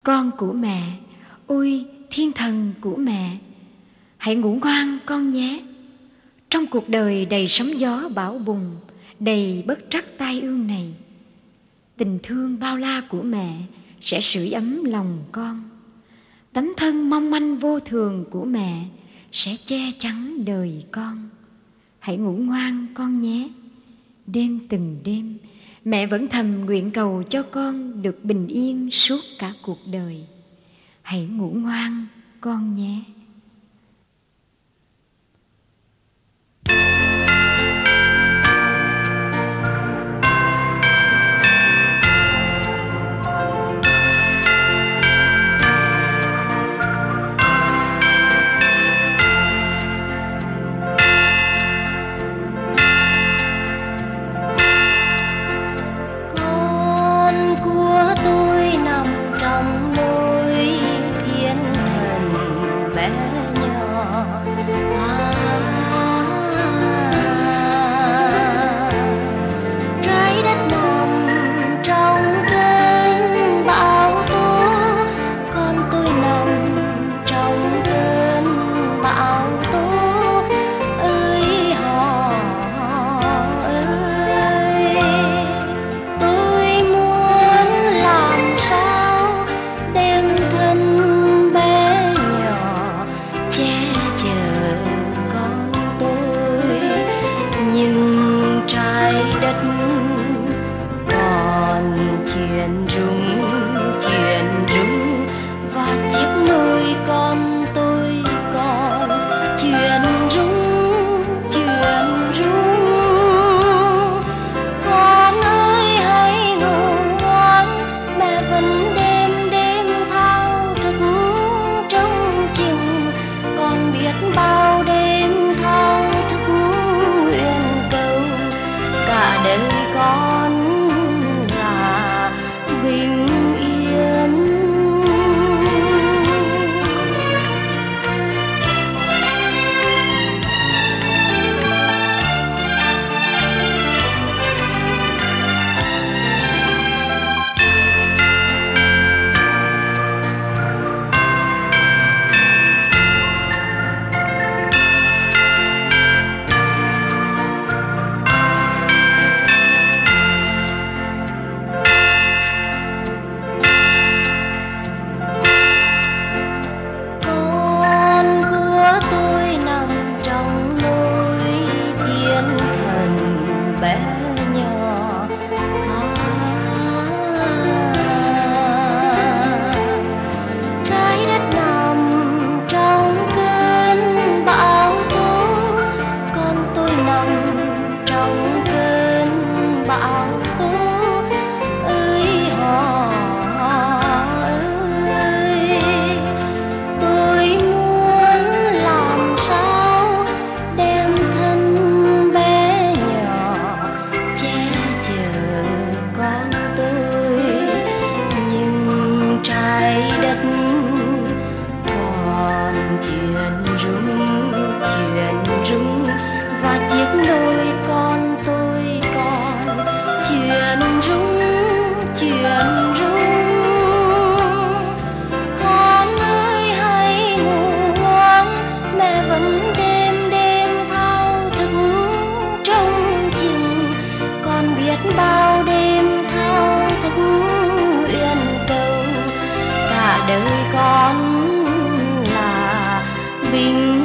Con của mẹ, ôi thiên thần của mẹ, hãy ngủ ngoan con nhé. Trong cuộc đời đầy sóng gió bão bùng, đầy bất trắc tai ương này, tình thương bao la của mẹ sẽ sưởi ấm lòng con. Tấm thân mong manh vô thường của mẹ sẽ che chắn đời con. Hãy ngủ ngoan con nhé. Đêm từng đêm, mẹ vẫn thầm nguyện cầu cho con được bình yên suốt cả cuộc đời. Hãy ngủ ngoan con nhé. Bao đêm thao thức nguyện cầu, cả đời con là bình